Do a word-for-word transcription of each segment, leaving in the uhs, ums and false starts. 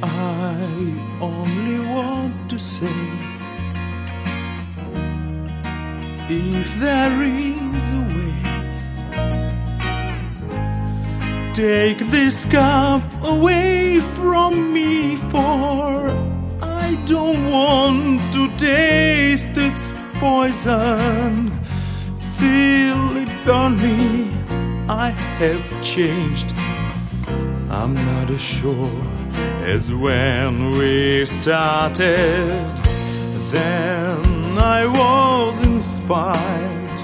I only want to say, if there is a way, take this cup away from me, for I don't want to taste its poison. Feel it burn me, I have changed. I'm not as sure as when we started. Then I was inspired.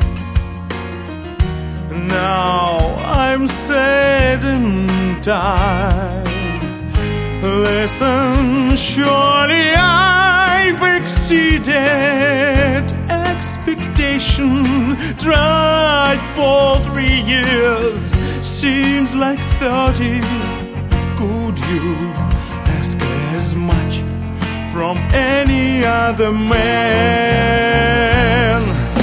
Now I'm sad and tired. Listen, surely I've exceeded expectation. Tried for three years, seems like thirty. Could you ask as much from any other man?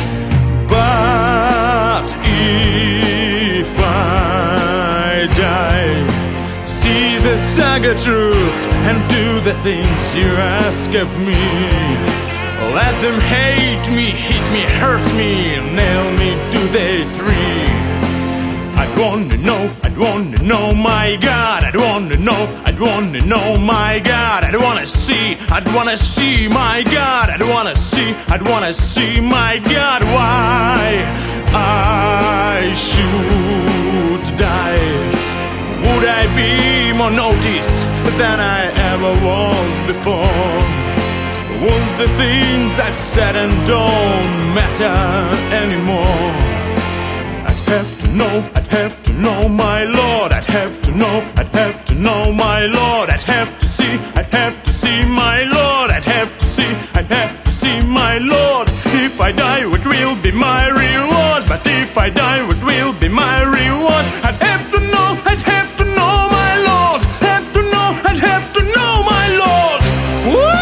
But if I die, see the saga truth and do the things you ask of me. Let them hate me, hit me, hurt me, nail me to the tree. I'd wanna know, I'd wanna know, my God, I'd wanna know, I'd wanna know, my God, I'd wanna see, I'd wanna see, my God, I'd wanna see, I'd wanna see, my God, why I should die. Would I be more noticed than I ever was before? Would the things I've said and done matter anymore? I'd have to know, I'd have to know, my Lord. I'd have to know, I'd have to know, my Lord. I'd have to see, I'd have to see, my Lord. I'd have to see, I'd have to see, my Lord. If I die, what will be my reward? But if I die, what will be my reward? I'd have to know, I'd have to know, my Lord. Have to know, I'd have to know, my Lord. Why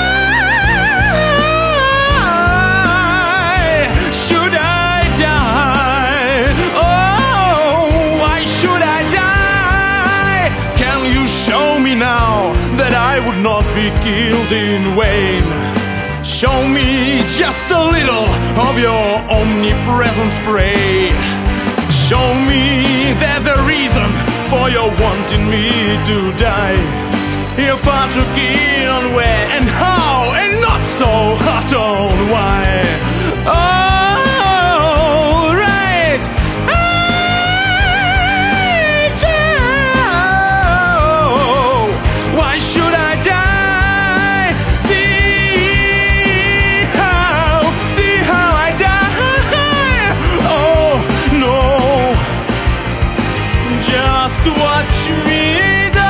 should I die? Oh, why should I die? Can you show me now that I would not be killed in vain? Show me just a little of your omnipresence, pray. Show me that the reason for your wanting me to die. You're far too keen on where and how, and not so hot on why. Oh, right. Oh, why should I die? See how, see how I die. Oh, no. Just watch me die.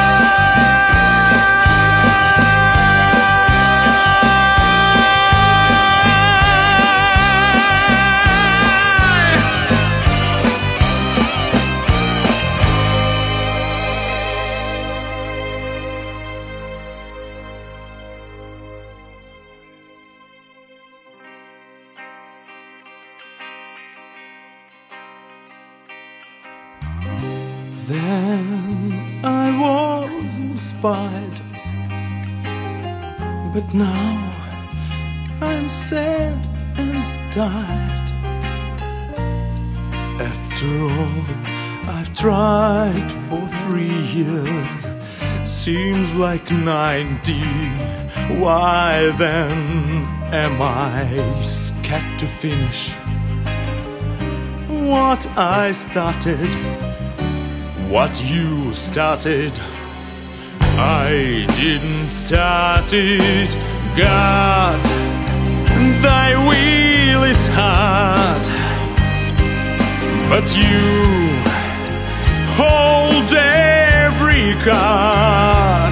Then I was inspired, but now I'm sad and tired. After all I've tried for three years, seems like ninety. Why then am I scared to finish what I started? What you started, I didn't start it. God, thy will is hard, but you hold every card.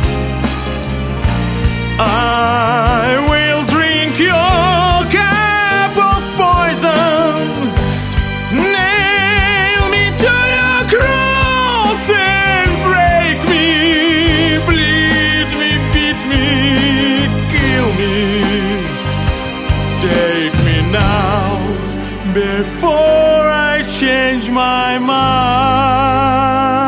I will drink your cup of poison. Nail me to your cross and break me, bleed me, beat me, kill me. Take me now before I change my mind.